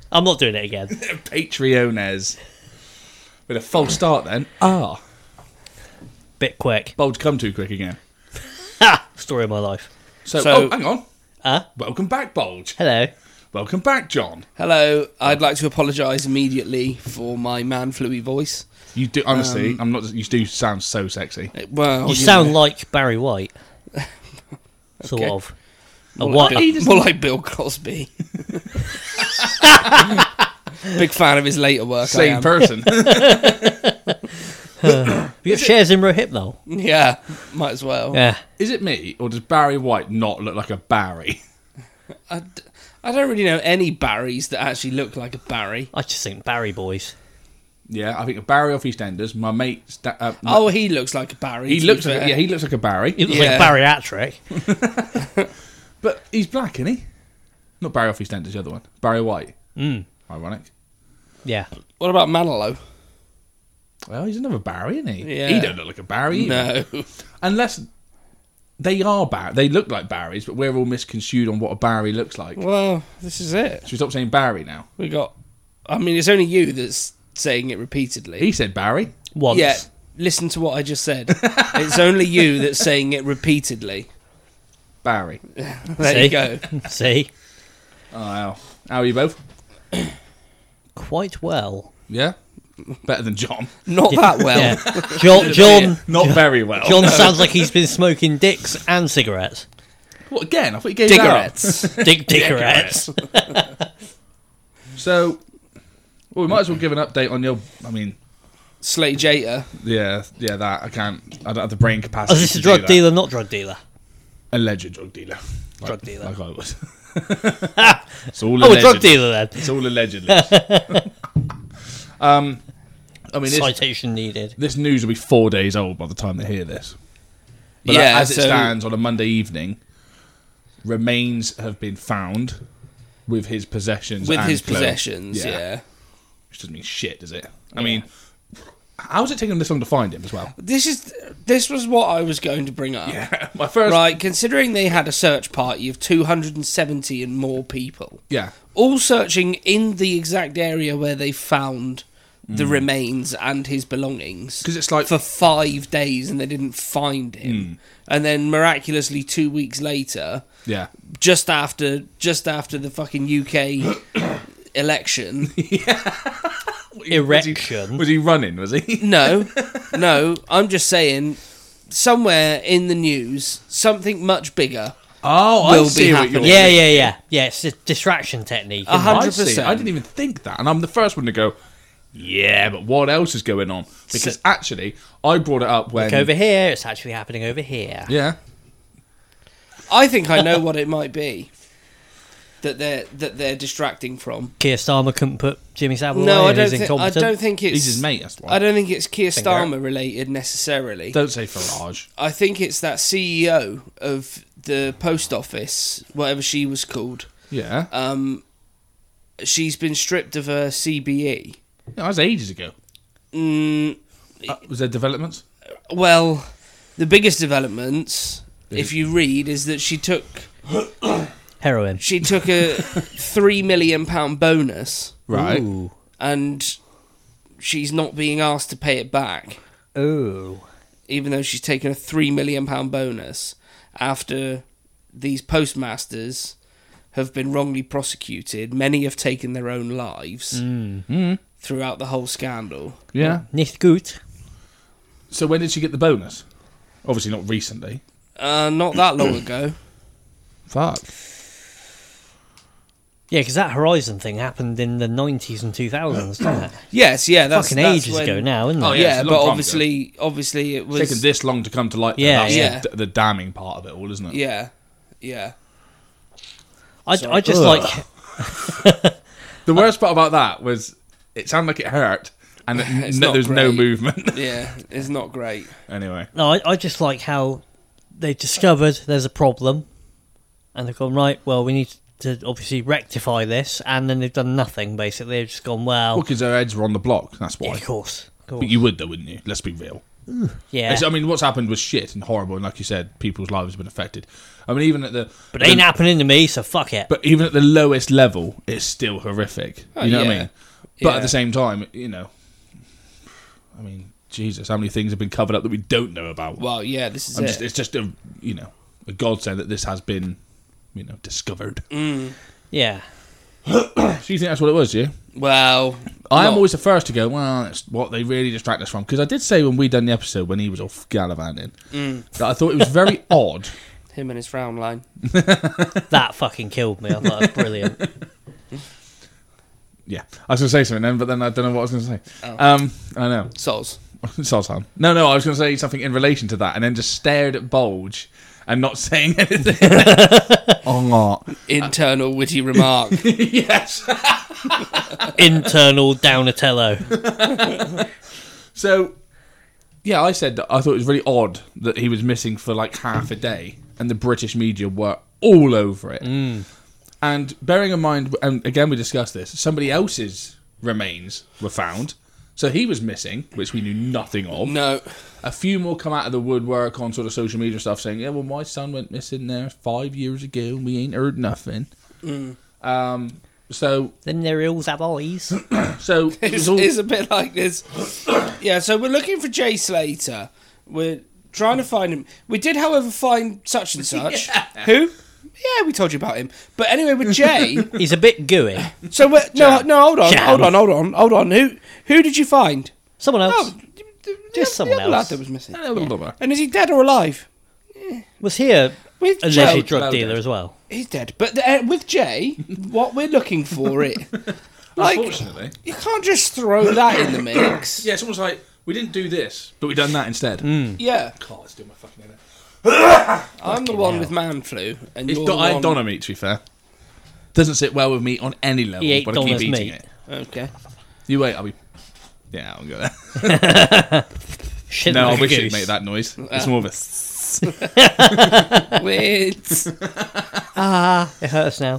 I'm not doing it again. Patreones. With a false start then. Bit quick. Bulge come too quick again. Ha! Story of my life. So hang on. Huh? Welcome back, Bulge. Hello. Welcome back, John. Hello. I'd like to apologise immediately for my man-fluey voice. You do, honestly, I'm not. You do sound so sexy. Well, You sound like Barry White. Sort Okay. of. more like Bill Cosby. Big fan of his later work. I Same am. person. You got shares in Rohypnol? Yeah, might as well. Yeah. Is it me, or does Barry White not look like a Barry? I don't really know any Barrys that actually look like a Barry. I just think Barry boys. Yeah, I think a Barry off EastEnders. My mate. He looks like a Barry. he to looks. be fair. He looks like a Barry. He looks Yeah. like Barry Attrick. But he's black, isn't he? Not Barry off EastEnders, the other one. Barry White. Ironic. Yeah. What about Manilow? Well, he's another Barry, isn't he? Yeah. He don't look like a Barry either. No. Unless they are They look like Barrys, but we're all misconstrued on what a Barry looks like. Well, this is it. Should we stop saying Barry now? We got. I mean, it's only you that's saying it repeatedly. He said Barry. Once. Yeah. Listen to what I just said. It's only you that's saying it repeatedly. Barry. There See? you go. See? Oh, wow. How are you both? Quite well. Yeah? Better than John. Not that well. Yeah. John Not very well. John sounds like he's been smoking dicks and cigarettes. What, again? I thought you gave that up. Diggerettes. So, we might as well give an update on your... I mean, Slay Jata. yeah, that. I don't have the brain capacity. Oh, is this to a do drug that. dealer, not drug dealer? Alleged drug dealer. Drug dealer. Like I was. It's all Oh, a alleged. drug dealer then. It's all allegedly. I mean, Citation needed. this news will be 4 days old by the time they hear this. But Yeah, as it so- stands on a Monday evening, remains have been found with his possessions. With and his clothes. possessions, yeah. Which doesn't mean shit, does it? I mean, how's it taking them this long to find him as well? This was what I was going to bring up. Yeah, my first. Right, considering they had a search party of 270 and more people, Yeah, all searching in the exact area where they found the remains and his belongings. 'Cause it's like- for 5 days and they didn't find him. And then miraculously 2 weeks later, yeah. just after the fucking UK election. Erection. Was he running? Was he? No, I'm just saying, somewhere in the news, something much bigger. Oh, Will I see be what you're. happening. Yeah. Yeah, it's a distraction technique. isn't it? 100%. I didn't even think that, and I'm the first one to go. Yeah, but what else is going on? Because actually, I brought it up when. Look over here, it's actually happening over here. Yeah. I think I know what it might be that they're distracting from. Keir Starmer couldn't put Jimmy Savile No, away I and don't he's think. I incompetent. don't think it's. He's his mate, that's why. I don't think it's Keir Finger. Starmer related necessarily. Don't say Farage. I think it's that CEO of the post office, whatever she was called. Yeah. She's been stripped of her CBE. That was ages ago. Was there developments? Well, the biggest developments, if you read, is that she took Heroin. a £3 million bonus, Right. Ooh. and she's not being asked to pay it back, Ooh. even though she's taken a £3 million bonus after these postmasters have been wrongly prosecuted. Many have taken their own lives throughout the whole scandal. Yeah. Nicht gut. So when did she get the bonus? Obviously not recently. Not that long ago. Fuck. Yeah, because that Horizon thing happened in the 90s and 2000s, didn't it? Yes, yeah, that's Fucking that's ages when- ago now, isn't it? Oh, yeah. Yeah, it's a but long time obviously it was It's taken this long to come to light. Yeah, That's yeah. The damning part of it all, isn't it? Yeah. I just Ugh. like... The worst part about that was it sounded like it hurt, and It's not there's no great. movement. Yeah, it's not great. Anyway. No, I just like how they discovered there's a problem, and they've gone, right, well, we need to obviously rectify this, and then they've done nothing, basically. They've just gone, well... Well, because their heads were on the block, that's why. yeah, of course. But you would, though, wouldn't you? Let's be real. Yeah. I mean, what's happened was shit and horrible, and like you said, people's lives have been affected. I mean, even at the But it ain't happening to me, so fuck it. but even at the lowest level, it's still horrific. You know what I yeah. mean? But Yeah. at the same time, you know, I mean, Jesus, how many things have been covered up that we don't know about? Well, yeah, this is It's just a godsend that this has been, discovered. Yeah. So you think that's what it was, yeah? Well, I am not- always the first to go, well, that's what they really distract us from. Because I did say when we done the episode when he was off gallivanting that I thought it was very odd. him and his frown line. That fucking killed me. I thought it was brilliant. Yeah, I was going to say something then, but then I don't know what I was going to say. Oh. I know. Soz. Sultan. No, I was going to say something in relation to that and then just stared at Bulge and not saying anything. Oh, Internal witty remark. yes. Internal Donatello. So, yeah, I said that I thought it was really odd that he was missing for like half a day and the British media were all over it. And bearing in mind, and again we discussed this, somebody else's remains were found. So he was missing, which we knew nothing of. No. A few more come out of the woodwork on sort of social media stuff saying, yeah, well, my son went missing there 5 years ago and we ain't heard nothing. So Then their eels have eyes. it It's, was all... it's a bit like this. Yeah, so we're looking for Jay Slater. We're trying to find him. We did, however, find such and such. Who? Yeah, we told you about him. But anyway, with Jay... He's a bit gooey. So, hold on. Jam. Hold on. Who did you find? Someone else. Oh, Just someone the other lad else. that was missing. Yeah. And is he dead or alive? Was he a With alleged Jay, drug dealer as well? he's dead. But with Jay, what we're looking for Unfortunately. you can't just throw that in the mix. Yeah, it's almost like, we didn't do this, but we done that instead. Yeah, God, let's do my fucking head. I'm the one with man flu, and It's you're the I one. ate Donna meat, to be fair. Doesn't sit well with me on any level, He ate but I keep Donna's eating meat. it. Okay. You wait, I'll be... Yeah, I'll go there. Shit No, I like a wish goose. it'd make that noise. It's more of a... Wait. It hurts now.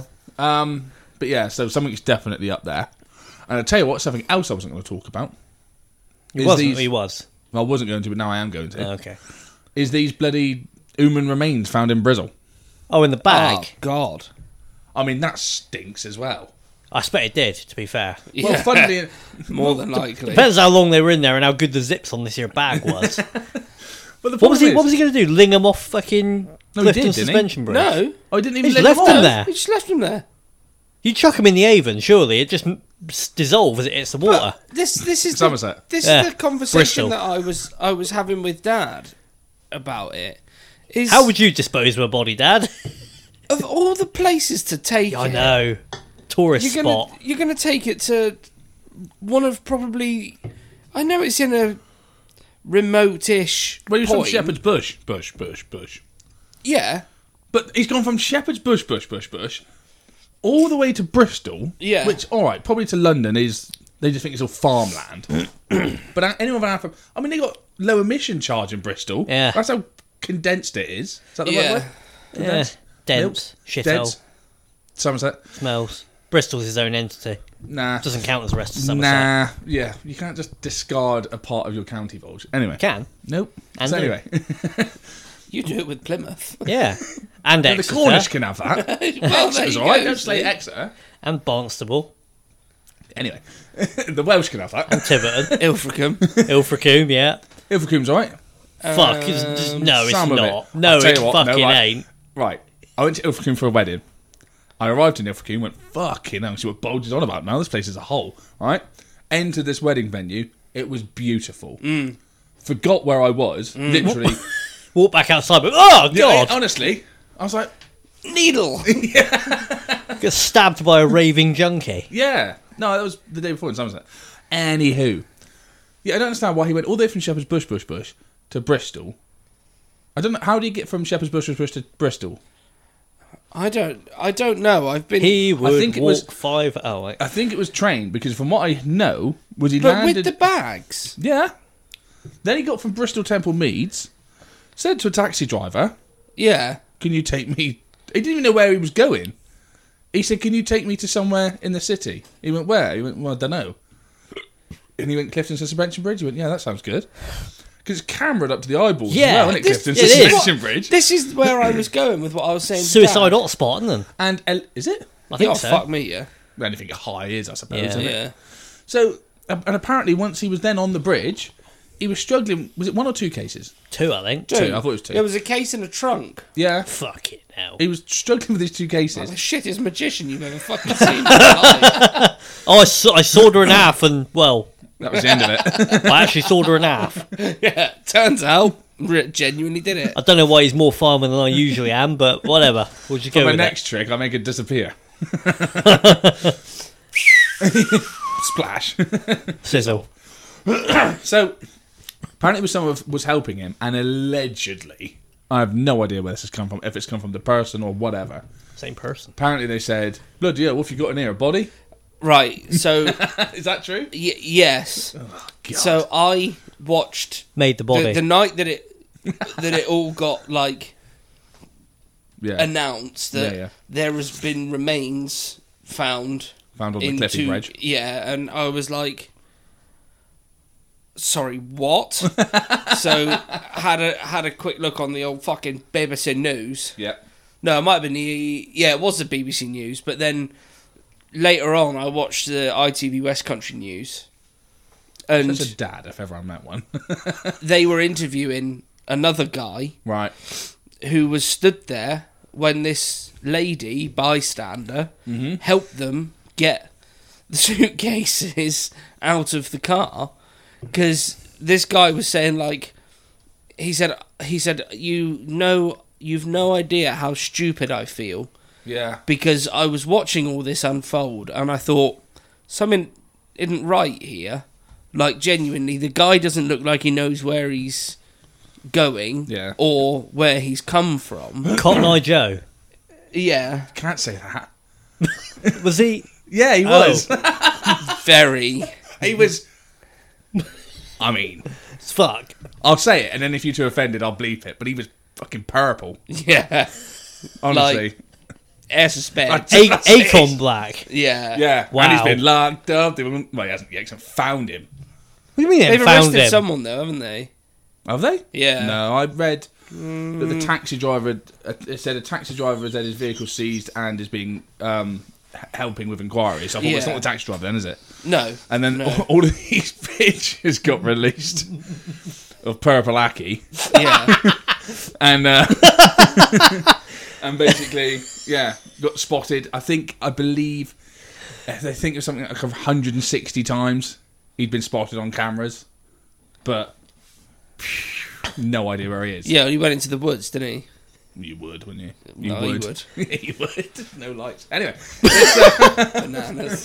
But yeah, so something's definitely up there. And I'll tell you what, something else I wasn't going to talk about. He is wasn't. these- He was. Well, I wasn't going to, but now I am going to. Okay. Is these bloody human remains found in Bristol. Oh, in the bag. Oh, God. I mean, that stinks as well. I expect it did, to be fair. Yeah. Well, funnily... More than likely. Depends how long they were in there and how good the zips on this here bag was. But the What was problem he going to do? Ling them off fucking No, he Clifton did, didn't he? suspension bridge? No. Oh, I didn't even He's let left them them off. there. We just left him there. You chuck him in the Avon, surely it just dissolves as it hits the water. This is Somerset. this Yeah. is the conversation Bristol. that I was having with Dad about it. Is How would you dispose of a body, Dad? of all the places to take I it, know. Tourist spot. you're gonna take it to one of probably, I know it's in a remote-ish Well, he's from point. Shepherd's Bush. Bush. Yeah, But he's gone from Shepherd's Bush, all the way to Bristol. Yeah. Which, all right, probably to London is... They just think it's all farmland. But anyone from Africa... I mean, they got low emission charge in Bristol. Yeah. That's how condensed it is. Is that the Yeah. right word? Yeah. Condensed? Dense. Shithole. Dense. Somerset? Smells. Bristol's his own entity. Nah. Doesn't count as the rest of Somerset. Nah. Yeah. You can't just discard a part of your county, Bulge. Anyway. Can. Nope. And So do. anyway. you do it with Plymouth. Yeah. And The Exeter. Cornish can have that. Well, there Exeter's you all right. go, Don't slay see? Exeter. And Barnstable. Anyway. The Welsh can have that. Tiverton. Ilfracombe. Ilfracombe, yeah. Ilfracombe's all right. Fuck. No, it's some of not. it. No, I'll tell it you what, no, fucking right. ain't. Right. I went to Ilfracombe for a wedding. I arrived in Ilfracombe, went, fucking hell, see what Bulge is on about now. This place is a hole, right? Entered this wedding venue. It was beautiful. Forgot where I was, literally. Walk back outside, but oh, God. Honestly, I was like, Needle. Got stabbed by a raving junkie. yeah. No, that was the day before in Somerset. Anywho. Yeah, I don't understand why he went all the way from Shepherd's Bush to Bristol. I don't know. How do you get from Shepherd's Bush to Bristol? I don't know. I've been. He would think it was- walk 5 hours. I think it was train, because from what I know, was he but landed... with the bags. Yeah. Then he got from Bristol Temple Meads, said to a taxi driver, Yeah. can you take me... He didn't even know where he was going. He said, can you take me to somewhere in the city? He went, where? He went, well, I don't know. And he went, Clifton Suspension Bridge. He went, yeah, that sounds good. Because it's cameraed up to the eyeballs Yeah, as well, isn't it, this- Clifton? it is. Suspension bridge. This is where I was going with what I was saying. to Suicide Dad. hotspot, isn't it? And is it? I think Oh, so. fuck me, yeah. Anything high is, I suppose, Yeah. isn't it? Yeah. So, and apparently once he was then on the bridge, he was struggling. Was it 1 or 2 cases? 2, I think. Two. I thought it was 2. There was a case in a trunk. Yeah. Fuck it now. He was struggling with these 2 Like cases. the shittest magician you've ever fucking seen in your life. Oh, I sawed her in half, and well, That was the end of it. I actually sawed her in half. Yeah, turns out, genuinely did it. I don't know why he's more fireman than I usually am, but whatever. We'll just go For my with next trick, I make it disappear. Splash. it. Sizzle. So, apparently, it was someone was helping him, and allegedly, I have no idea where this has come from. If it's come from the person or whatever. Same person. Apparently, they said, "Bloody hell, what have you got in here? A body?" Right, so, Is that true? yes. God. So I watched Made the body. the night that it all got, like, Yeah. announced that Yeah. there has been remains found Found on the Cliffy Bridge. Yeah, and I was like, sorry, what? So had a quick look on the old fucking BBC News. Yeah. No, it might have been it was the BBC News, but then later on I watched the ITV West Country News, and Such a dad, if ever I met one. they were interviewing another guy Right. who was stood there when this lady bystander helped them get the suitcases out of the car, because this guy was saying, like, he said you've no idea how stupid I feel, Yeah. because I was watching all this unfold and I thought something isn't right here. Like, genuinely, the guy doesn't look like he knows where he's going, Yeah. or where he's come from. Cotton Eye Joe. Yeah, Can't say that. Was he? Yeah, he Oh. was. very. He was. I mean, Fuck. I'll say it, and then if you're too offended, I'll bleep it. But he was fucking purple. Yeah, Honestly. air suspect. Akon Black. Yeah, Yeah. Wow. And he's been locked up. Well, he hasn't yet. 'Cause they found him. What do you mean they They've found arrested him? someone though, haven't they? Have they? Yeah. No, I read that the taxi driver. It said a taxi driver has had his vehicle seized and is being helping with inquiries. So I thought, well, it's Yeah. not the taxi driver, then, is it? No. And then No. all of these pictures got released of Purple Aki, Yeah. and and basically, yeah, got spotted. I believe they think it was something like 160 times he'd been spotted on cameras, but no idea where he is. Yeah, he went into the woods, didn't he? You would, wouldn't you? No, you would. You would. No lights. Anyway, Bananas.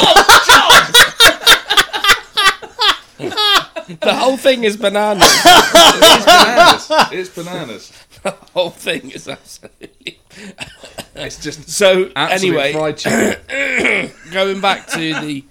The whole thing is bananas. it's bananas. It's bananas. The whole thing is absolutely. It's just So absolute anyway, fried chicken. going back to the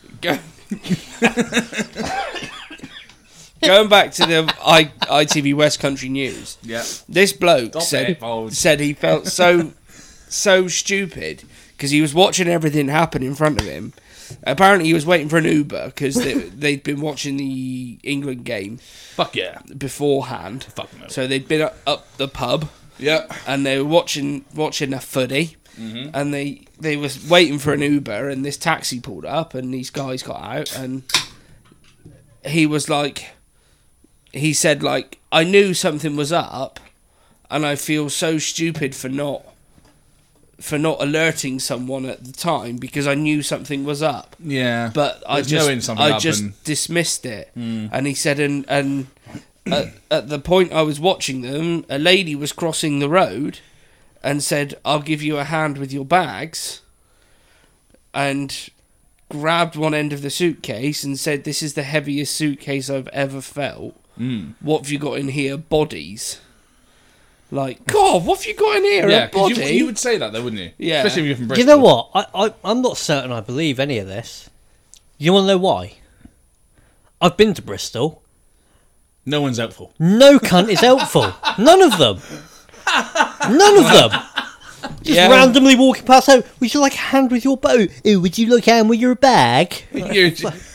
going back to the ITV West Country News. Yeah. This bloke Stop said it, Bold. he felt so stupid because he was watching everything happen in front of him. Apparently, he was waiting for an Uber because they'd been watching the England game Fuck yeah. beforehand. Fuck no. So they'd been up the pub Yeah. and they were watching a footy. And they was waiting for an Uber, and this taxi pulled up, and these guys got out, and he was like, he said, like, I knew something was up, and I feel so stupid for not alerting someone at the time because I knew something was up. Yeah. But I There's knowing something up just and- dismissed it. And he said, and at the point I was watching them, a lady was crossing the road and said, I'll give you a hand with your bags, and grabbed one end of the suitcase and said, this is the heaviest suitcase I've ever felt. What have you got in here? Bodies. Like, God, what have you got in here? Yeah, A body? 'cause you would say that, though, wouldn't you? Yeah. Especially if you're from You Bristol. know what? I'm not certain I believe any of this. You want to know why? I've been to Bristol. No one's helpful. No cunt is helpful. None of them. None of them. Just Yeah. randomly walking past. Oh, would you like a hand with your boat? Oh, would you like a hand with your bag?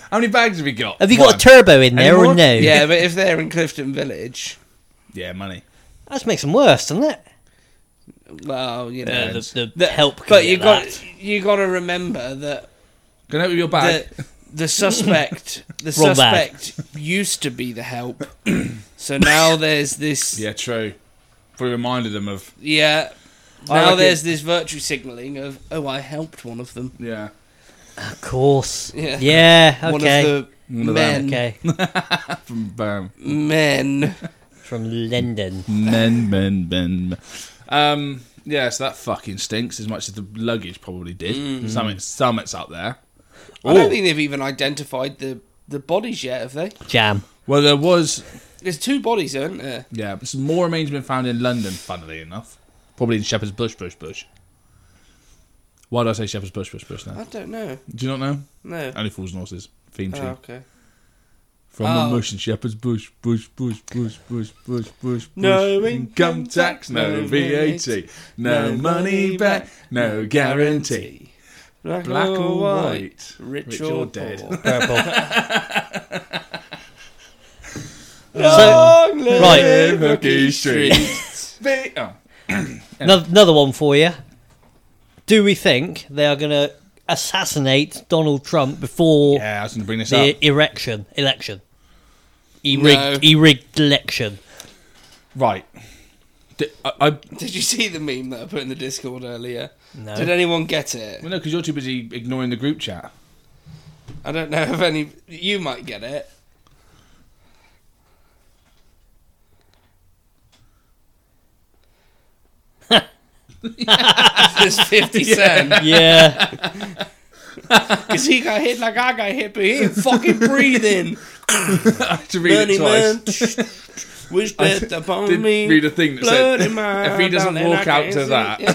How many bags have you got? Have you got One. a turbo in there Any or more? no? Yeah, but if they're in Clifton Village, Yeah, money. That makes them worse, doesn't it? well, you know, Yeah, Depends. the help. Can but get you got to remember that Can I help with your bag? the suspect Wrong bag. used to be the help, so now there's this. Yeah, true. Probably reminded them of. Yeah. I Now reckon- there's this virtue signalling of, I helped one of them. Yeah. Of course. Yeah. Yeah. Okay. One of the One of men. Okay. From Men. From London. men. Yeah, so that fucking stinks as much as the luggage probably did. Something's up there. I don't think they've even identified the bodies yet, have they? Jam. Well, there was. There's 2 bodies, aren't there? Yeah, but some more remains have been found in London, funnily enough. Probably in Shepherd's Bush. Why do I say Shepherd's Bush now? I don't know. Do you not know? No. Only Fools and Horses. Theme tune. Oh, okay. From Oh. the Mush and Shepherd's Bush. No income tax, no VAT, no money back, no guarantee. Black or white, rich or dead. poor. Purple. Long live right. Hooky Street. Oh. Another one for you. Do we think they are going to assassinate Donald Trump before Yeah, I was going to bring this the up. election? No. E-rigged election. Right. Did you see the meme that I put in the Discord earlier? No. Did anyone get it? Well, no, because you're too busy ignoring the group chat. I don't know if any. You might get it. It's 50 Cent. Yeah. Because he got hit like I got hit, but he ain't fucking breathing. I had to read Bloody it twice. man, wish death upon Did me. read a thing that Bloody said, man, if he doesn't darling, walk I out can't to see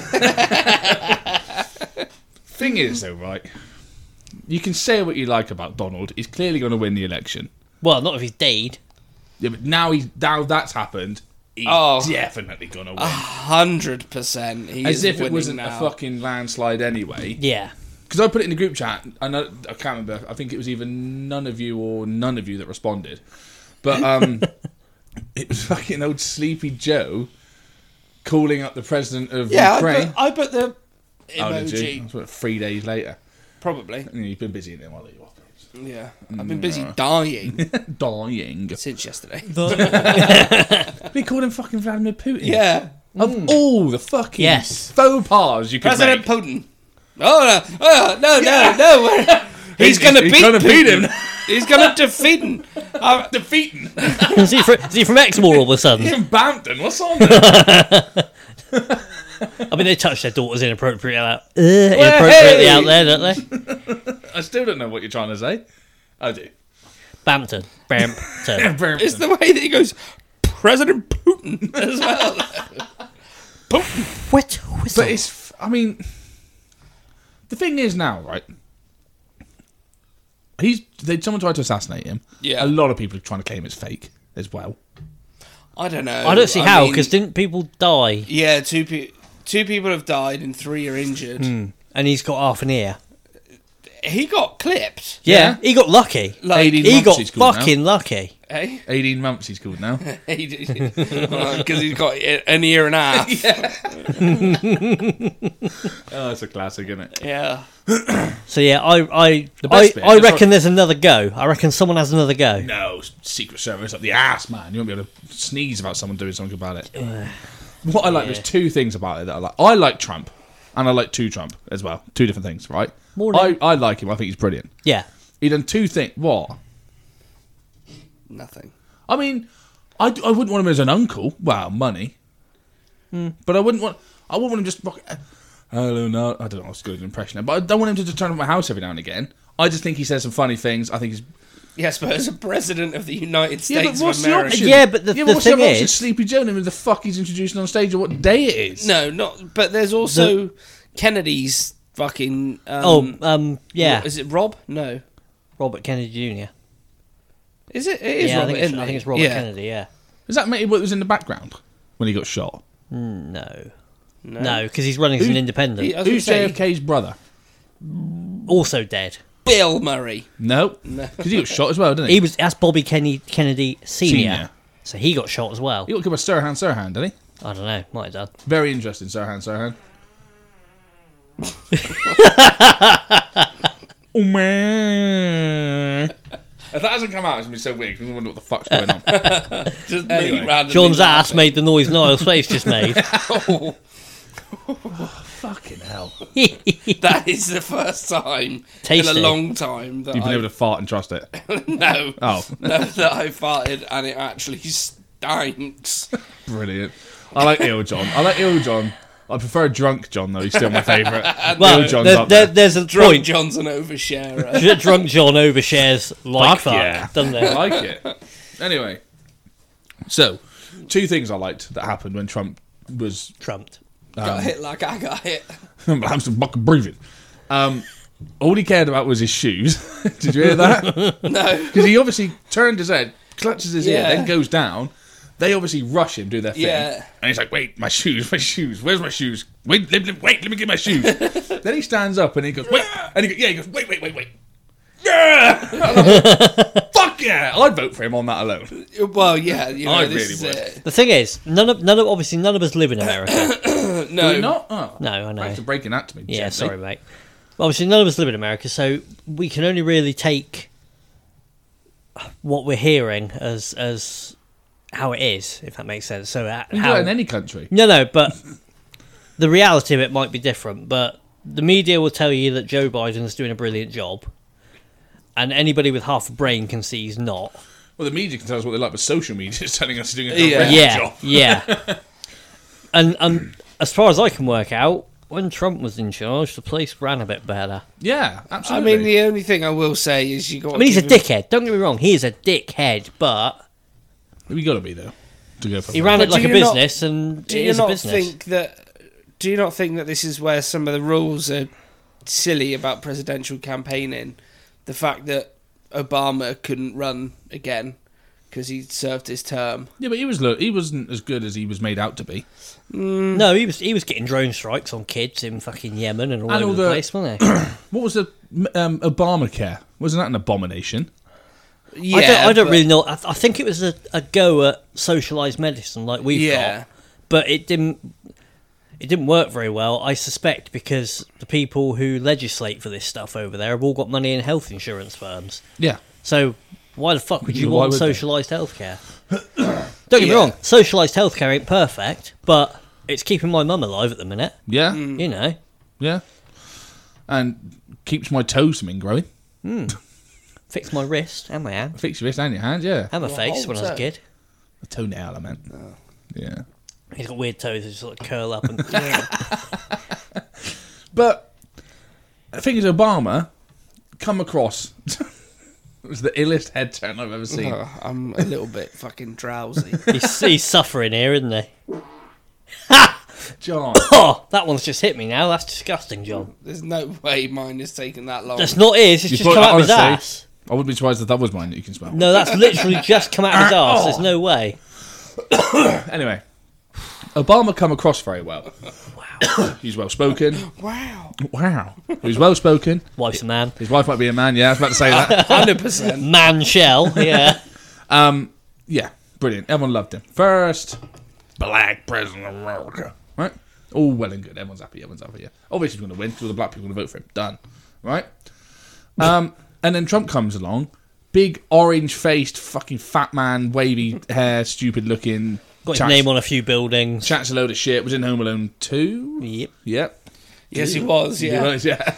that. Thing is, though, right? You can say what you like about Donald. He's clearly going to win the election. Well, not if he's dead. Yeah, but now that's happened. He's definitely going to win. 100%. He As is if it winning wasn't now. a fucking landslide anyway. Yeah. Because I put it in the group chat, and I can't remember. I think it was either none of you or none of you that responded. But it was fucking old Sleepy Joe calling up the president of Ukraine. I put the Oh, did you? emoji. That's what, 3 days later. Probably. You've been busy in there while you off. Yeah. I've been busy dying Dying. since yesterday. They called him fucking Vladimir Putin. Yeah. Of all the fucking Yes. faux pas you could President make. Putin. Oh, no. He's going to beat gonna beat him. He's going to defeat him. Defeating. Is he from Exmoor all of a sudden? From Bampton. What's on there? I mean, they touch their daughters inappropriately out there, don't they? I still don't know what you're trying to say. I do. Bampton. Bampton. It's the way that he goes, President Putin, as well. Putin. Wet whistle. But it's, I mean, the thing is now, right? Someone tried to assassinate him. Yeah. A lot of people are trying to claim it's fake as well. I don't know. I don't see how, mean, because didn't people die? Yeah, two people have died and 3 are injured. And he's got half an ear. He got clipped. Yeah, he got lucky. Like, 18 He months got he's called fucking lucky. eh? 18 months he's called now. Because he's got an ear and a half. Oh, it's a classic, isn't it? Yeah. So yeah, I best bit, reckon there's another go. I reckon someone has another go. No, Secret Service up the ass, man. You won't be able to sneeze about someone doing something about it. What I like, there's 2 things about it that I like. I like Trump, and I like Trump as well. 2 different things, right? I like him. I think he's brilliant. Yeah. He done 2 things. What? Nothing. I mean, I wouldn't want him as an uncle. Well, money. But I wouldn't want him just. Hello, no, I don't know what's a good impression, but I don't want him to just turn up at my house every now and again. I just think he says some funny things. I think he's. Yes, but as a president of the United Yeah, but States what's of the America. option? Yeah, but the what's thing the option? is- Sleepy Joe and the fuck he's introducing on stage or what day it is. No, not. But there's also Kennedy's fucking. Yeah. What, is it Rob? No. Robert Kennedy Jr. Is it? It is Yeah, Robert. I isn't think it? it's Robert Yeah. Kennedy. Yeah. Is that maybe what was in the background when he got shot? No, because he's running as an He- independent. I was gonna Who's say, JFK's brother? Also dead. Bill Murray. No, because he got shot as well, didn't he? That's Bobby Kennedy Senior. Senior. So he got shot as well. He got killed by Sirhan, didn't he? I don't know, might have done. Very interesting, Sirhan. Oh man! If that hasn't come out, it's gonna be so weird because we wonder what the fuck's going on. Just Anyway. me randomly John's ass laughing. made the noise Niall's face just made. Fucking hell! That is the first time Tasty. in a long time that You've been able to fart and trust it. no, Oh, no, that I farted and it actually stinks. brilliant! I like Ill John. I prefer Drunk John though. He's still my favourite. Well, Ill John's up there. there's a Drunk point. John's an oversharer. Drunk John overshares like Fuck fuck, yeah. doesn't I it? like it. Anyway, so 2 things I liked that happened when Trump was Trumped. Got hit like I got hit. I'm still fucking breathing. All he cared about was his shoes. Did you hear that? No. Because he obviously turned his head, clutches his ear, Yeah. then goes down. They obviously rush him, do their thing. Yeah. And he's like, wait, my shoes, where's my shoes? Wait, let me get my shoes. Then he stands up and he goes, wait. And he goes, wait. Yeah! Fuck yeah! I'd vote for him on that alone. Well, yeah, you know, I this really is would. it. The thing is, none of us live in America. Do No, we not? Oh. No, I know. Thanks for breaking that to me. Yeah, gently. sorry, mate. Well, obviously, none of us live in America, so we can only really take what we're hearing as how it is, if that makes sense. So, You can do how that in any country. no, but the reality of it might be different. But the media will tell you that Joe Biden is doing a brilliant job, and anybody with half a brain can see he's not. Well, the media can tell us what they like, but social media is telling us to do a Yeah. horrendous Yeah, job. yeah. And as far as I can work out, when Trump was in charge, the place ran a bit better. Yeah, I absolutely. mean, the only thing I will say is you got. I mean, he's a dickhead. Don't get me wrong. He is a dickhead, but we got to be though to go for he that. ran But it like do a you not- business, and Do it you is a not business. think that? Do you not think that this is where some of the rules are silly about presidential campaigning? The fact that Obama couldn't run again because he served his term. Yeah, but he wasn't as good as he was made out to be. No, he was getting drone strikes on kids in fucking Yemen and all And over all the the- place, wasn't he? What was the Obamacare? Wasn't that an abomination? Yeah, I don't but- really know. I think it was a go at socialised medicine like we've Yeah. got, but it didn't work very well. I suspect because the people who legislate for this stuff over there have all got money in health insurance firms. Yeah. So why the fuck would you Why want would they? socialised healthcare? Don't get me Yeah. wrong, socialised healthcare ain't perfect, but it's keeping my mum alive at the minute. Yeah. You know. Yeah. And keeps my toes from growing. Fix my wrist and my hand Fix your wrist and your hand, yeah. and my Well, face hold when I was a on. kid. A toenail, I meant. Yeah. He's got weird toes that just sort of curl up and But the thing is, Obama come across was the illest head turn I've ever seen. Oh, I'm a little bit fucking drowsy. he's suffering here, isn't he? John. Oh, that one's just hit me now. That's disgusting, John. There's no way mine is taking that long. That's not his. It's You just thought- come out of his honestly, ass. I wouldn't be surprised if that was mine that you can smell. No, that's literally just come out of his ass. There's no way. Anyway, Obama come across very well. Wow. He's well spoken. Wow. Wow. He's well spoken. Wife's a man. His wife might be a man. Yeah, I was about to say that. 100%. Man shell, yeah. Yeah, brilliant. Everyone loved him. First black president of America. Right? All well and good. Everyone's happy. Yeah. Obviously, he's going to win because all the black people are going to vote for him. Done. Right? And then Trump comes along. Big, orange-faced, fucking fat man, wavy hair, stupid-looking. Got his name on a few buildings. Chats a load of shit. Was in Home Alone 2. Yep. Yep. Yes, he was, He yeah. was, yeah.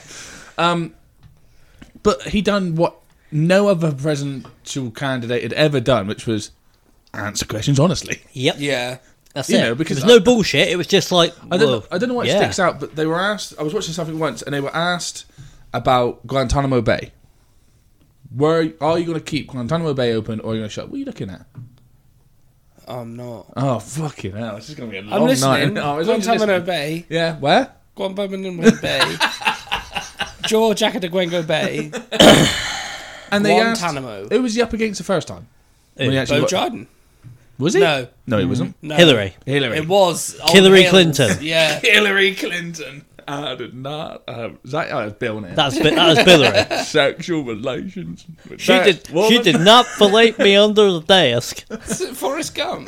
But he done what no other presidential candidate had ever done, which was answer questions honestly. Yep. Yeah. That's You it. know, because There's no bullshit. It was just like, I don't know why it yeah. sticks out, but they were asked. I was watching something once, and they were asked about Guantanamo Bay. Are you going to keep Guantanamo Bay open, or are you going to shut? What are you looking at? I'm not. Oh fucking hell! This is going to be a long I'm listening. night. Oh, as long as you're Guantanamo listening. Bay. Yeah, where? Guantanamo Bay. George Acadaguengo Bay. And they Guantanamo. asked, who was he up against the first time? When he actually Bo got- Jordan. Was he? No. No, he wasn't. No. Hillary. Hillary. It was. on Hillary Hills. Clinton. Yeah. Hillary Clinton. I did not. Is that Bill now? That was Billary. Sexual relations. with She that did. She woman. did not fillet me under the desk. Is it Forrest Gump?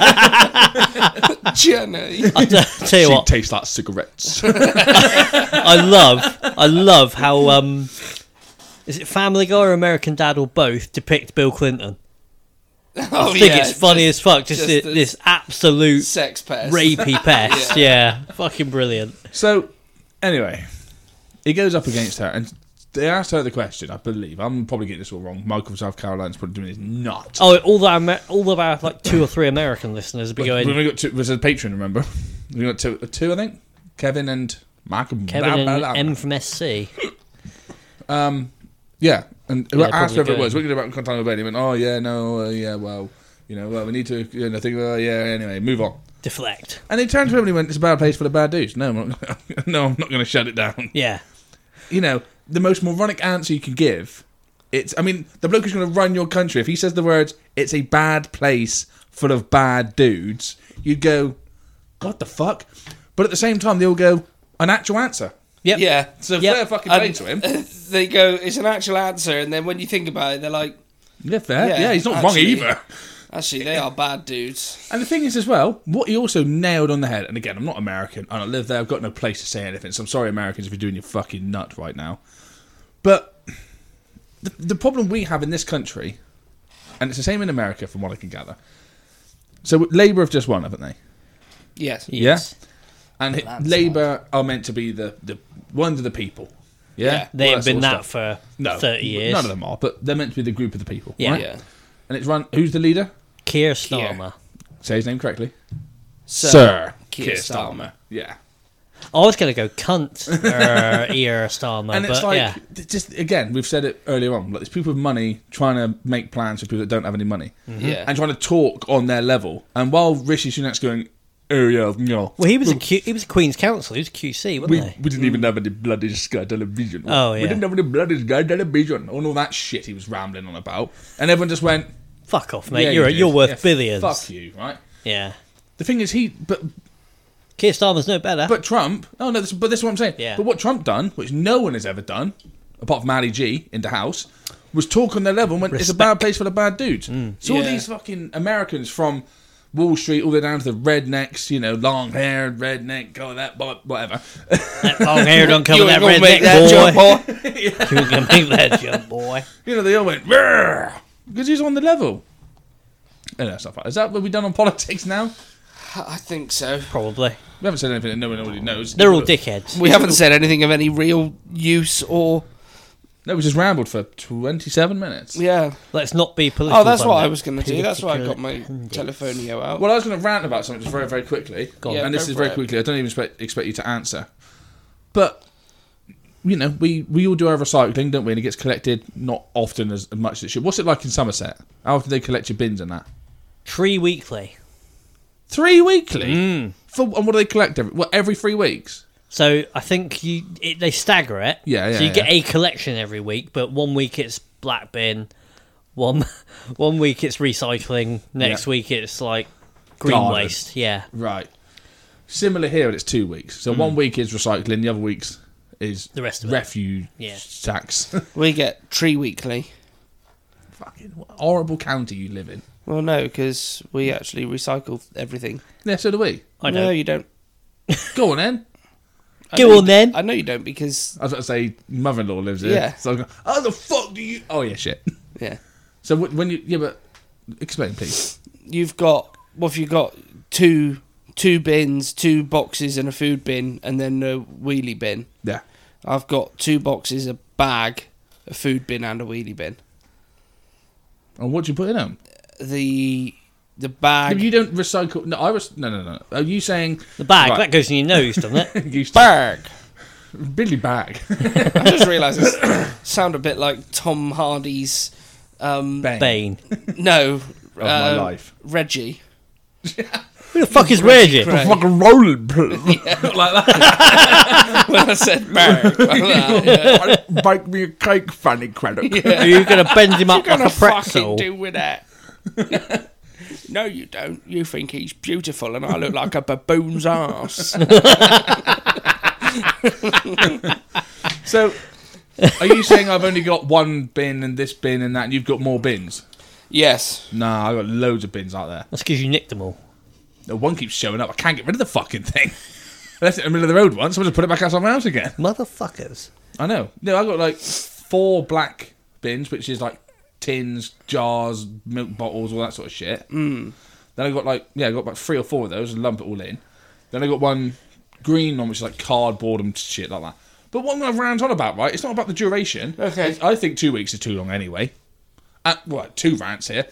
Jenny. I tell you She what, tastes like cigarettes. I love how is it Family Guy or American Dad or both depict Bill Clinton? Oh, I think it's funny as fuck. Just just this absolute sex pest. rapey pest. Yeah, fucking brilliant. So, anyway, he goes up against her, and they asked her the question, I believe. I'm probably getting this all wrong. Michael from South Carolina's probably doing his nut. Oh, all of our like 2 or 3 American listeners will be going. We got two, was a patron, remember? We got two, I think. Kevin and Mark. Kevin and M from SC. Yeah, and Yeah, asked her if probably it was. good. We about contact with He went, oh yeah, no, yeah, well, we need to. Think, yeah. Anyway, move on. Deflect. And he turned to him and he went, "It's a bad place for the bad dudes." No, I'm not, no, I'm not going to shut it down. Yeah. The most moronic answer you can give. I mean, the bloke who's going to run your country. If he says the words, "It's a bad place full of bad dudes," you'd go, "God the fuck!" But at the same time, they'll go, "An actual answer." Yep. Yeah. So Yep. fair fucking play to him. They go, it's an actual answer, and then when you think about it, they're like, Yeah, fair. Yeah, Yeah, he's not wrong actually. either. actually, they are bad dudes. And the thing is, as well, what he also nailed on the head, and again, I'm not American, I don't live there, I've got no place to say anything, so I'm sorry, Americans, if you're doing your fucking nut right now. But the problem we have in this country, and it's the same in America from what I can gather, so Labour have just won, haven't they? Yes. Yes. And That's Labour are meant to be the ones of the people. Yeah? Yeah. They All have been sort that of stuff. for 30 years. None of them are, but they're meant to be the group of the people. Yeah. Right? Yeah. And it's run, who's the leader? Keir Starmer. Say his name correctly. Sir Keir Starmer. Yeah. I was going to go cunt Keir Starmer, And it's but like, yeah. just again, we've said it earlier on. Like, there's people with money trying to make plans for people that don't have any money, Yeah. and trying to talk on their level. And while Rishi Sunak's going, "Oh yeah, no, Well, he was a Queen's Counsel. He was a QC, wasn't he? we didn't even have any bloody Sky television. Oh, we yeah. didn't have any bloody Sky television." And all that shit he was rambling on about, and everyone just went, Fuck off, mate. "Yeah, you're you did. worth Yeah, billions. Fuck you, right?" Yeah. The thing is, Keir Starmer's no better. but Trump. Oh no, but this is what I'm saying. Yeah. But what Trump done, which no one has ever done, apart from Ali G in the House, was talk on their level and went, "It's a bad place for the bad dudes." So all Yeah. these fucking Americans from Wall Street, all the way down to the rednecks, long haired redneck, go that, whatever. That long hair don't cover You that ain't gonna make redneck that jump, boy. boy. You ain't gonna make that jump, boy. They all went, "Rrr," because he's on the level. And that's not fun. Is that what we've done on politics now? I think so. Probably. We haven't said anything that no one already knows. They're all dickheads. We haven't said anything of any real use or... No, we just rambled for 27 minutes. Yeah. Let's not be political. Oh, that's what Pundit. I was going to do. That's why I got my Political telephonio out. Well, I was going to rant about something just very, very quickly. Go on. Yeah, And this go is for very it. quickly. I don't even expect you to answer. But, we all do our recycling, don't we? And it gets collected not often as much as it should. What's it like in Somerset? How often do they collect your bins and that? 3 weekly. 3 weekly? And what do they collect? Every 3 weeks? So I think they stagger it. Yeah, So you yeah. get a collection every week, but 1 week it's black bin, one week it's recycling, next Yeah. week it's like green Garden. waste. Yeah. Right. Similar here, it's 2 weeks. So 1 week is recycling, the other weeks is The rest of it. refuge Yeah. tax. We get tree weekly. Fucking what horrible county you live in. Well, no, because we actually recycle everything. Yeah, so do we. I No, know. you don't. Go on then. I Go know on you- then. I know you don't because... I was about to say, mother-in-law lives here. Yeah. So I go, how the fuck do you... Oh, yeah, shit. Yeah. So when you... Yeah, but... Explain, please. You've got... What have you got? Two bins, 2 boxes and a food bin, and then a wheelie bin. Yeah. I've got 2 boxes, a bag, a food bin, and a wheelie bin. And what do you put in them? The Yeah, bag... but you don't recycle... No, No. Are you saying... The bag, Right. that goes in your nose, doesn't it? You bag! Billy Bag. I just realised it sound a bit like Tom Hardy's... Bane. Bane. No. Of my life. Reggie. Who the fuck is Reggie? Craig. Fucking rolling pin. Like that. When I said bag. Like that, yeah. Bake me a cake, funny credit. Are you going to bend him up What like are a you gonna pretzel? fucking do with that? No, you don't. You think he's beautiful and I look like a baboon's ass. So, are you saying I've only got one bin and this bin and that, and you've got more bins? Yes. Nah, I've got loads of bins out there. That's because you nicked them all. No, one keeps showing up. I can't get rid of the fucking thing. I left it in the middle of the road once. Someone just put it back outside my house again. Motherfuckers. I know. No, I've got like 4 black bins, which is like tins, jars, milk bottles, all that sort of shit. Then I got I got about 3 or 4 of those and lump it all in. Then I got one green one, which is like cardboard and shit like that. But what I've rant on about, right? It's not about the duration. Okay. I think 2 weeks is too long anyway. 2 rants here.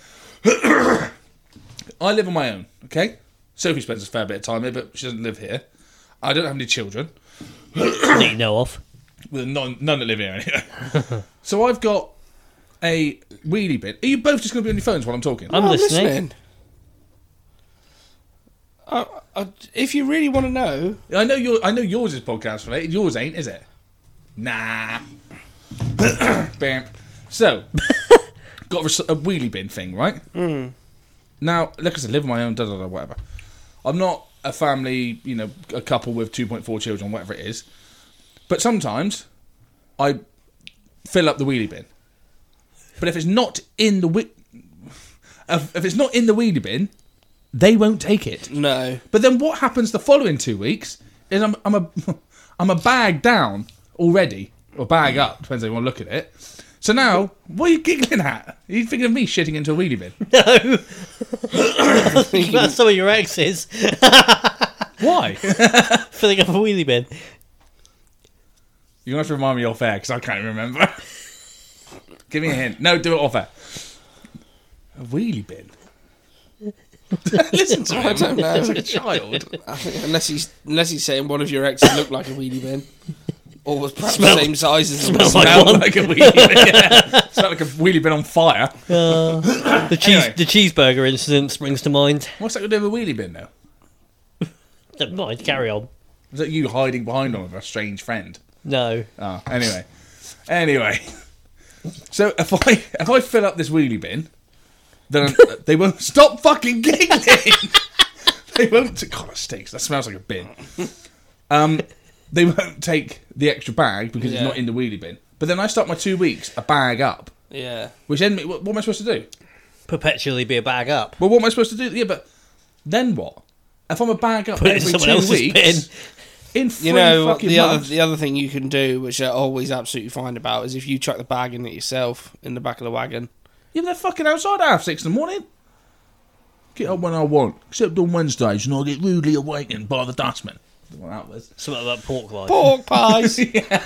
I live on my own, okay? Sophie spends a fair bit of time here, but she doesn't live here. I don't have any children. That you know of. Well, none that live here anyway. So I've got a wheelie bin. Are you both just going to be on your phones while I'm talking? I'm listening. If you really want to know, I know yours is podcast related. Yours ain't, is it? Nah. Bam. So, got a wheelie bin thing, right? Now, like I said, live on my own, whatever. I'm not a family, a couple with 2.4 children, whatever it is. But sometimes I fill up the wheelie bin. But if it's not in the wheelie bin, they won't take it. no. But then what happens the following 2 weeks is I'm a bag down already, or bag up, depends how you want to look at it. So now, what are you giggling at? Are you thinking of me shitting into a wheelie bin? No. That's some of your exes. Why? Filling up a wheelie bin. You're going to have to remind me off air, because I can't remember. Give me a hint. No, do it off air. A wheelie bin? Listen to him. I don't know. He's like a child. I think unless he's saying one of your exes looked like a wheelie bin, or was perhaps the same size as them. Smelled like a wheelie bin. Yeah. Smelled like a wheelie bin on fire. The cheeseburger incident springs to mind. What's that got to do with a wheelie bin, though? Never mind, carry on. Is that you hiding behind one with a strange friend? No. Oh, anyway. So if I fill up this wheelie bin, then they won't stop fucking giggling. They won't. God, that stinks. That smells like a bin. They won't take the extra bag because it's not in the wheelie bin. But then I start my 2 weeks a bag up. Yeah. Which then, what am I supposed to do? Perpetually be a bag up. Well, what am I supposed to do? Yeah, but then what? If I'm a bag up Put it in every someone 2 else's weeks, bin. in 3 fucking months. The other thing you can do, which they're always absolutely fine about, is if you chuck the bag in it yourself in the back of the wagon. Yeah, but they're fucking outside at 6:30 in the morning. Get up when I want, except on Wednesdays, and I get rudely awakened by the dustman. Something about pork life. Pork pies.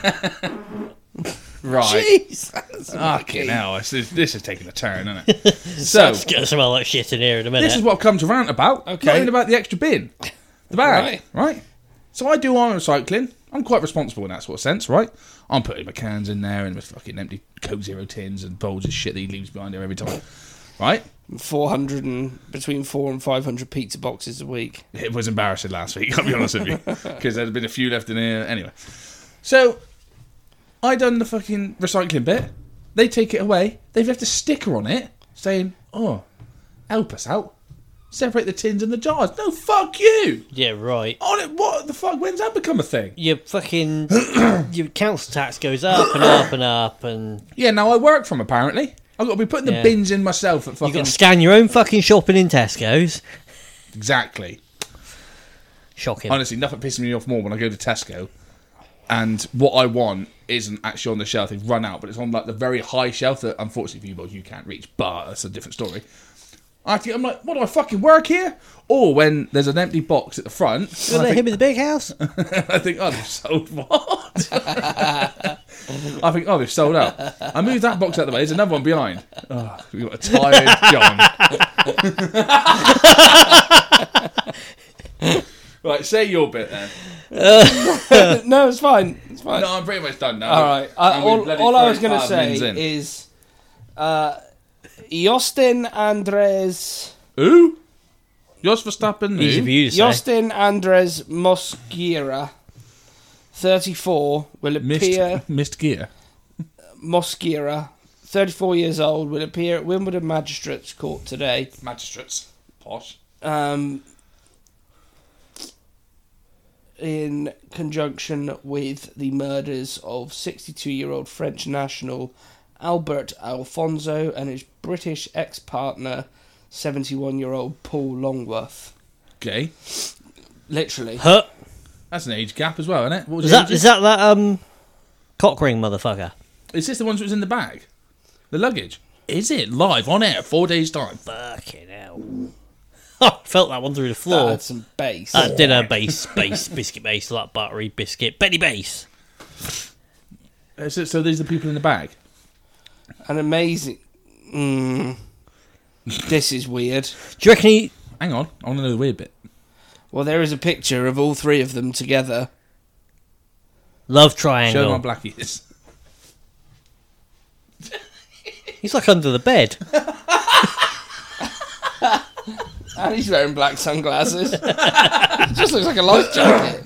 Right. Jesus. Fucking hell, this is taking a turn, isn't it? So, It's going to smell like shit in here in a minute. this is what I've come to rant about. Okay. Not even about the extra bin. The bag, right? So I do iron recycling. I'm quite responsible in that sort of sense, right? I'm putting my cans in there and my fucking empty Coke Zero tins and bowls of shit that he leaves behind there every time. Right? Between 400 and 500 pizza boxes a week. It was embarrassing last week, I'll be honest with you. Because there'd been a few left in here. Anyway. So, I done the fucking recycling bit. They take it away. They've left a sticker on it saying, "Oh, help us out. Separate the tins and the jars." No, fuck you. Yeah, right. On it, what the fuck? When's that become a thing? Your fucking... your council tax goes up and up and up and... Yeah, now I work from apparently. I've got to be putting the bins in myself at You've fucking... got to scan your own fucking shopping in Tesco's. Exactly. Shocking. Honestly, nothing pisses me off more when I go to Tesco and what I want isn't actually on the shelf. They've run out, but it's on like the very high shelf that unfortunately for you boys you can't reach, but that's a different story. I'm like, what do I fucking work here? Or when there's an empty box at the front, Did they hit me the big house? I think, oh, they've sold what? I think, oh, they've sold out. I moved that box out of the way. There's another one behind. Oh, we've got a tired John. Right, say your bit then. No, it's fine. It's fine. No, I'm pretty much done now. All right. All I was going to say is Justin Andres... Who? Jos Verstappen. Easy for you to say. Justin Andres Mosquera, 34, will appear... Missed gear. Mosquera, 34 years old, will appear at Wimbledon Magistrates Court today. Magistrates. Posh. in conjunction with the murders of 62-year-old French national Albert Alfonso and his British ex-partner, 71-year-old Paul Longworth. Okay. Literally. Huh? That's an age gap as well, isn't it? What was Is the that ages? is that cock ring motherfucker? Is this the one that was in the bag? The luggage? Is it live on air? 4 days time. Fucking hell! I felt that one through the That floor. had some bass. Dinner base, biscuit base, like buttery biscuit, Betty base. So these are the people in the bag. An amazing... This is weird. Do you reckon he? Hang on, I want to know the weird bit. Well, there is a picture of all three of them together. Love Show triangle. them how black he is. He's like under the bed. And he's wearing black sunglasses. Just looks like a life jacket.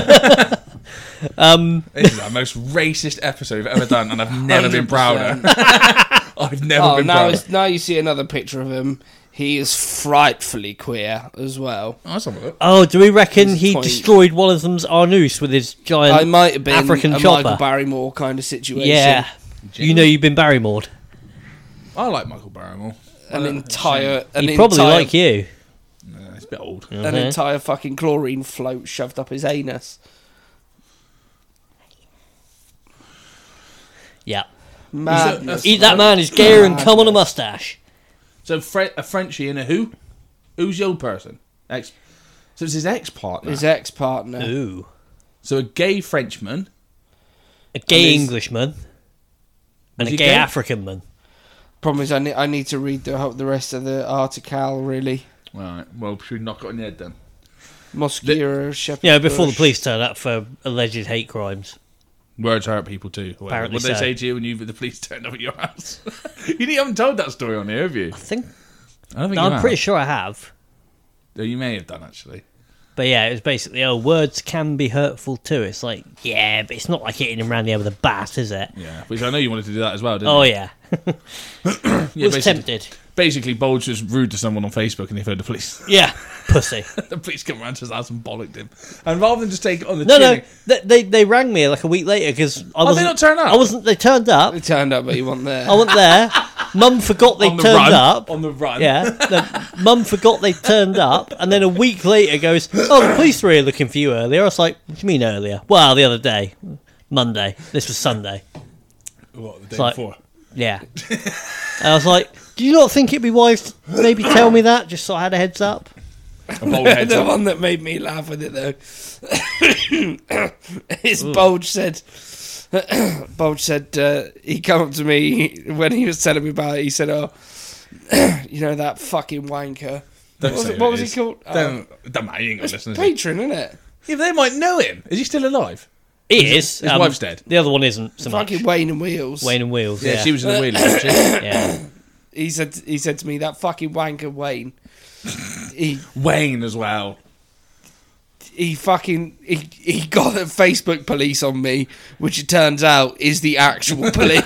This is the most racist episode I've ever done, and I've never been prouder. 100%. I've never Oh, been now, prouder. now you see another picture of him. He is frightfully queer as well. Oh, let's have a look. Oh, do we reckon He's he 20. destroyed one of them's Arnoose with his I giant might have been African a chopper? Michael Barrymore kind of situation. Yeah. You know you've been Barrymored. I like Michael Barrymore. An entire... He probably like you. It's a bit old. An Mhm. entire fucking chlorine float shoved up his anus. Yeah. Madness. Eat that man is gayer and come on a mustache. So a Frenchie and a who? Who's the old person? So it's his ex-partner. His ex-partner. Ooh. So a gay Frenchman. A gay And his- Englishman. And Was a he gay gay? African man. Problem is, I need to read the rest of the article, really. Right. Well, should we knock it on the head then? Mosquera, Shepherd Yeah, before the Bush. police turn up for alleged hate crimes. Words hurt people too. Apparently What did they so. say to you when the police turned up at your house? You haven't told that story on here, have you? I think... I don't think I'm pretty sure I have. Oh, you may have done, actually. But yeah, it was basically, words can be hurtful too. It's like, yeah, but it's not like hitting him around the head with a bat, is it? Yeah. Which I know you wanted to do that as well, didn't Oh, you? yeah. Yeah, Was basically, tempted. basically, Bulge was rude to someone on Facebook and they phoned the police. Yeah, pussy. The police come around to his house and bollocked him. And rather than just take it on the No, chin... they rang me like a week later because I Oh, wasn't... they not turn up? I wasn't... They turned up. They turned up, but you weren't there. I wasn't there. Mum forgot they on the turned run. up. On the run. Yeah. Mum forgot they turned up, and then a week later goes, "Oh, the police were here looking for you earlier." I was like, "What do you mean earlier?" Well, the other day, Monday. This was Sunday. What, the day like- before? Yeah. And I was like, "Do you not think it'd be wise to maybe tell me that, just so I had a heads up?" A bold heads The up. one that made me laugh with it though is Bulge said he come up to me when he was telling me about it. He said, "Oh, you know that fucking wanker." Don't What was say it- who what it was he is. called? Don't matter, you ain't got It's listeners. Patron, isn't it? Yeah, but they might know him. Is he still alive? It is. His wife's dead. The other one isn't so much. Fucking Wayne and Wheels. Wayne and Wheels. Yeah, Yeah, she was in the wheelie, wasn't she? Yeah. He said to me that fucking wanker Wayne. he Wayne as well. he got the Facebook police on me, which it turns out is the actual police.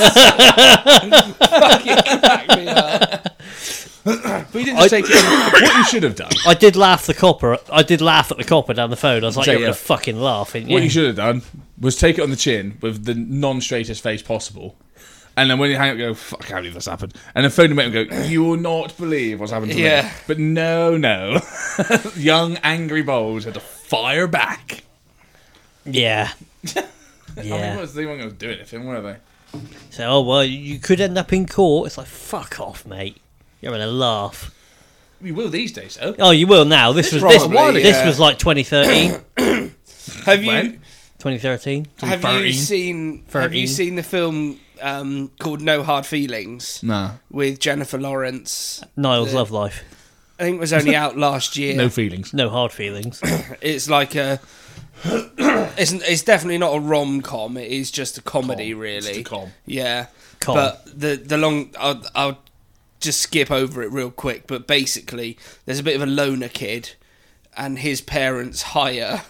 Fucking crack me up. But you didn't just take it. What you should have done. I did laugh the copper. I did laugh at the copper down the phone. I was like, So, "You're yeah. gonna fucking laugh." Ain't What you should have done was take it on the chin with the non-straightest face possible. And then when you hang up, go, fuck, I can't believe this happened. And then phone him out and go, you will not believe what's happened to me. Yeah. But no. Young, angry Bulge had to fire back. Yeah. I mean, Yeah. they weren't going to do anything, were they? So, oh well, you could end up in court. It's like, fuck off, mate. You're having a laugh. We will these days, though. Oh, you will now. This was probably, this yeah. was like 2013. Have you When? 2013. have 13? you seen 13. the film called No Hard Feelings Nah. with Jennifer Lawrence? Niall's Love Life. I think it was only out last year. No feelings. No hard feelings. It's like a. It's definitely not a rom-com. It is just a comedy, really. Just a com. Yeah. Com. But the long. I'll just skip over it real quick. But basically, there's a bit of a loner kid, and his parents hire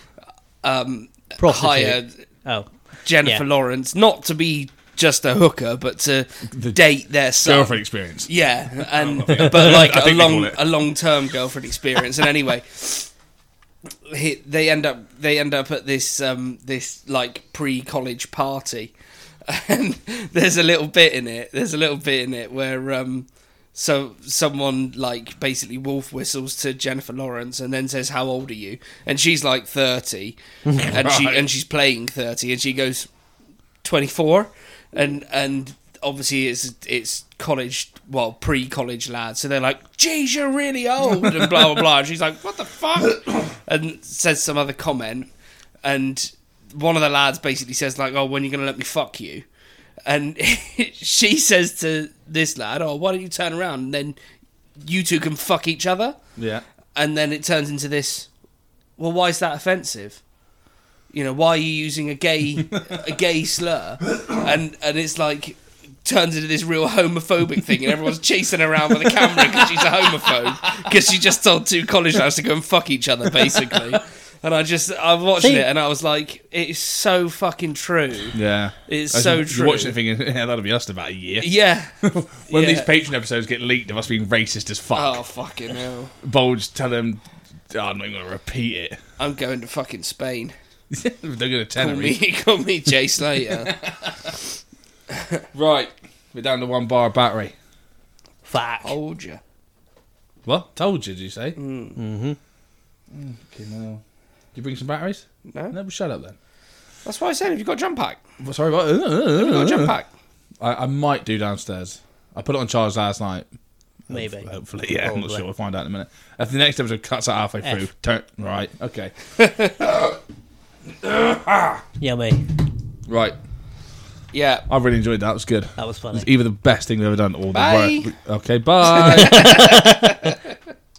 Prostitute. Oh. Jennifer Yeah. Lawrence not to be just a hooker, but to The date their son. Girlfriend experience. Yeah, and I think- but like I think they call it. a long term girlfriend experience. And anyway, they end up at this this like pre-college party, and there's a little bit in it where so someone like basically wolf whistles to Jennifer Lawrence and then says, "How old are you?" And she's like 30, and she's playing 30, and she goes 24, and obviously it's college, well, pre-college lads, so they're like, "Geez, you're really old," and blah blah blah. And she's like, "What the fuck?" and says some other comment, and one of the lads basically says like, "Oh, when are you gonna let me fuck you?" And she says to this lad, "Oh, why don't you turn around and then you two can fuck each other?" Yeah. And then it turns into this, well, why is that offensive? You know, why are you using a gay slur? And it's like, turns into this real homophobic thing, and everyone's chasing her around with a camera because she's a homophobe, because she just told two college lads to go and fuck each other, basically. And I watched it, and I was like, it is so fucking true. Yeah. It's so true. You're watching it thinking, yeah, that'll be us in about a year. Yeah. When these Patreon episodes get leaked, they must be racist as fuck. Oh, fucking hell. Bulge, tell them, I'm not even going to repeat it. I'm going to fucking Spain. They're going to Tenerife. Call me Jay Slater. Right. We're down to 1 bar of battery. Fuck. Told you. What? Told you, did you say? Mm-hmm. Okay, no. Did you bring some batteries? No. No, but shut up then. That's why I said, have you got a jump pack? Well, sorry, what? Have you got a jump pack? I might do downstairs. I put it on charge last night. Maybe. Hopefully, yeah. I'm not Probably. sure. We'll find out in a minute. If the next episode cuts out halfway through, turn. Right, okay. Yummy. Right. Yeah. I really enjoyed that. It was good. That was funny. It's either the best thing we've ever done or Bye. the worst. Okay, bye.